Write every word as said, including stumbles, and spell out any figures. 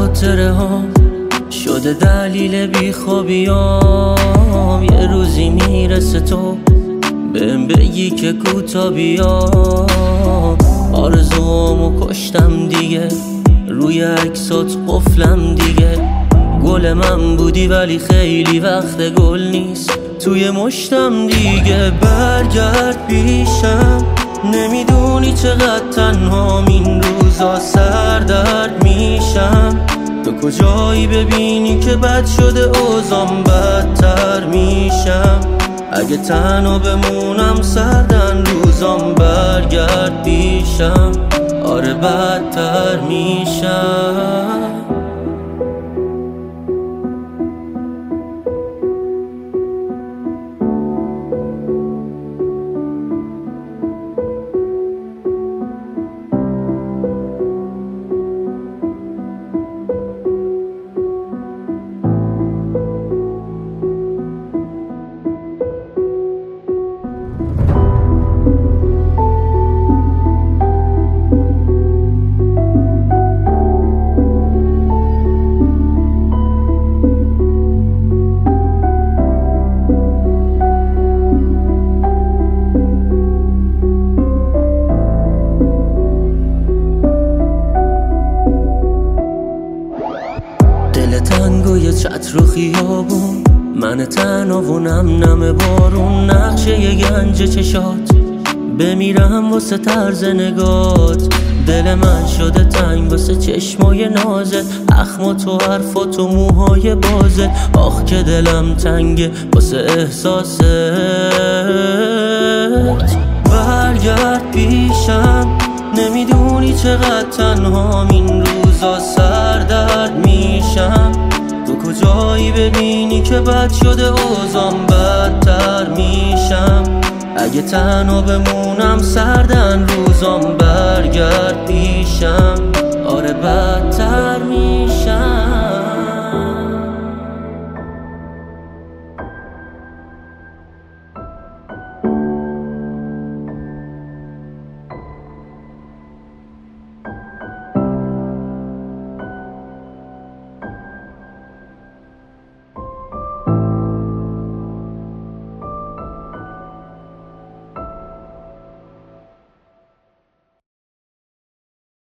خاطره ها شده دلیل بیخوابیام. یه روزی میرسه تو بهم بگی که کوتا بیام. آرزوامو کشتم دیگه، روی عکسات قفلم دیگه. گل من بودی ولی خیلی وقت گل نیست توی مشتم دیگه. برگرد پیشم، نمیدونی چقدر تنهام این روزا، سردرد میشم. تو کجایی ببینی که بد شده اوضاعم، بدتر میشم. اگه تنها بمونم سردن روزام، برگرد پیشم، آره بدتر میشم. تنگوی چتر و خیابون، من تنها و نم نم بارون. نقشه ی گنج چشات، بمیرم واسه طرز نگات. دل من شده تنگ واسه چشمای نازت، اخمات و حرفات و موهای بازت. آخ که دلم تنگه واسه احساست. برگرد پیشم، نمیدونی چقدر تنهام این روزا، سردرد میشم. تو کجایی ببینی که بد شده اوضاعم، بدتر میشم. اگه تنها بمونم سردن روزام، برگرد پیشم، آره.